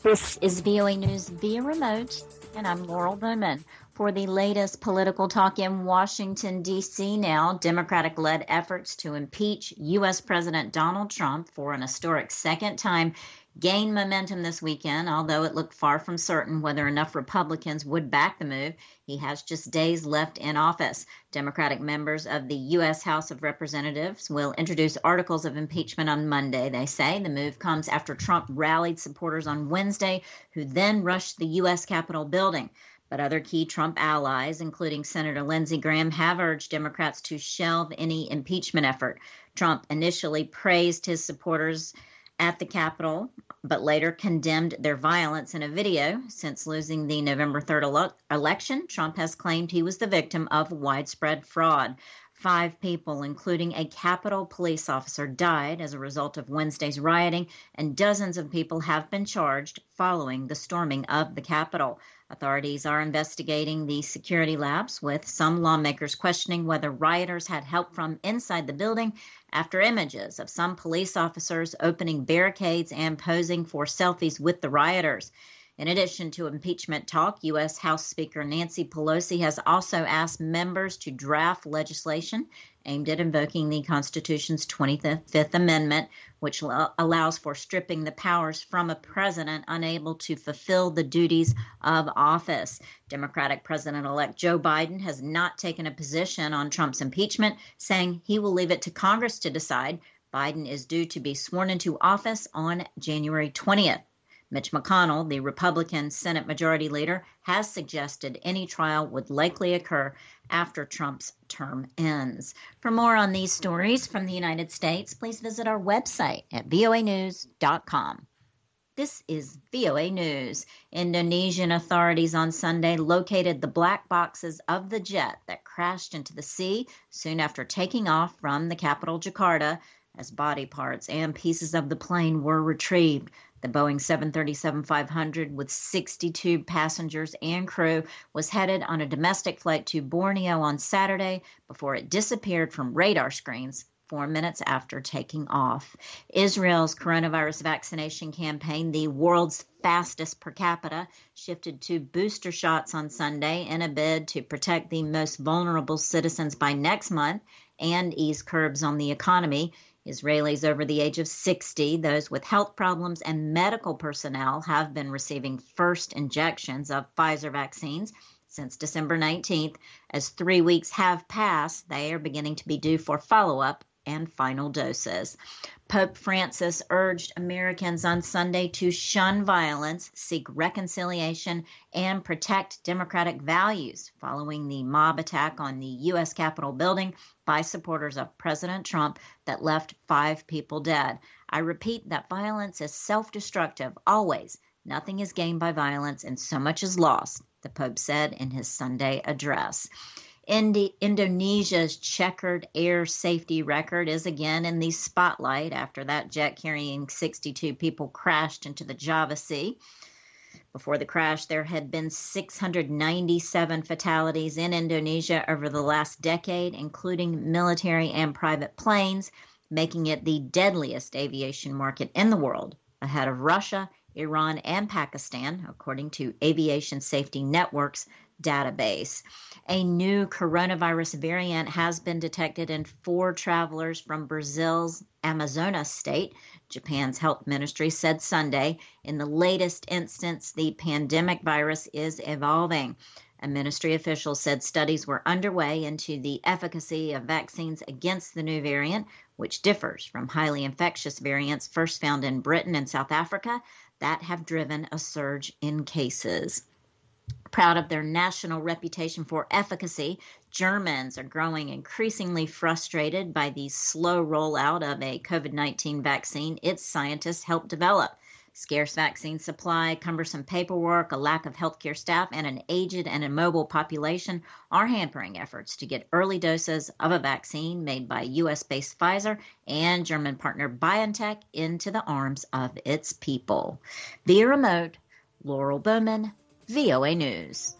This is VOA News via remote, and I'm Laurel Bowman. For the latest political talk in Washington, D.C. now, Democratic-led efforts to impeach U.S. President Donald Trump for an historic second time gained momentum this weekend, although it looked far from certain whether enough Republicans would back the move. He has just days left in office. Democratic members of the U.S. House of Representatives will introduce articles of impeachment on Monday, they say. The move comes after Trump rallied supporters on Wednesday, who then rushed the U.S. Capitol building. But other key Trump allies, including Senator Lindsey Graham, have urged Democrats to shelve any impeachment effort. Trump initially praised his supporters at the Capitol, but later condemned their violence in a video. Since losing the November 3rd election, Trump has claimed he was the victim of widespread fraud. 5 people, including a Capitol police officer, died as a result of Wednesday's rioting, and dozens of people have been charged following the storming of the Capitol. Authorities are investigating the security lapse, with some lawmakers questioning whether rioters had help from inside the building after images of some police officers opening barricades and posing for selfies with the rioters. In addition to impeachment talk, U.S. House Speaker Nancy Pelosi has also asked members to draft legislation aimed at invoking the Constitution's 25th Amendment, which allows for stripping the powers from a president unable to fulfill the duties of office. Democratic President-elect Joe Biden has not taken a position on Trump's impeachment, saying he will leave it to Congress to decide. Biden is due to be sworn into office on January 20th. Mitch McConnell, the Republican Senate Majority Leader, has suggested any trial would likely occur after Trump's term ends. For more on these stories from the United States, please visit our website at voanews.com. This is VOA News. Indonesian authorities on Sunday located the black boxes of the jet that crashed into the sea soon after taking off from the capital, Jakarta, as body parts and pieces of the plane were retrieved. The Boeing 737-500 with 62 passengers and crew was headed on a domestic flight to Borneo on Saturday before it disappeared from radar screens 4 minutes after taking off. Israel's coronavirus vaccination campaign, the world's fastest per capita, shifted to booster shots on Sunday in a bid to protect the most vulnerable citizens by next month and ease curbs on the economy. Israelis over the age of 60, those with health problems, and medical personnel have been receiving first injections of Pfizer vaccines since December 19th. As 3 weeks have passed, they are beginning to be due for follow-up and final doses. Pope Francis urged Americans on Sunday to shun violence, seek reconciliation, and protect democratic values following the mob attack on the U.S. Capitol building by supporters of President Trump that left 5 people dead. I repeat that violence is self-destructive, always. Nothing is gained by violence and so much is lost, the Pope said in his Sunday address. Indonesia's checkered air safety record is again in the spotlight after that jet carrying 62 people crashed into the Java Sea. Before the crash, there had been 697 fatalities in Indonesia over the last decade, including military and private planes, making it the deadliest aviation market in the world, ahead of Russia, Iran, and Pakistan, according to Aviation Safety Network's database. A new coronavirus variant has been detected in 4 travelers from Brazil's Amazonas state, Japan's health ministry said Sunday. In the latest instance, the pandemic virus is evolving. A ministry official said studies were underway into the efficacy of vaccines against the new variant, which differs from highly infectious variants first found in Britain and South Africa that have driven a surge in cases. Proud of their national reputation for efficacy, Germans are growing increasingly frustrated by the slow rollout of a COVID-19 vaccine its scientists helped develop. Scarce vaccine supply, cumbersome paperwork, a lack of healthcare staff, and an aged and immobile population are hampering efforts to get early doses of a vaccine made by U.S.-based Pfizer and German partner BioNTech into the arms of its people. Via remote, Laurel Bowman, VOA News.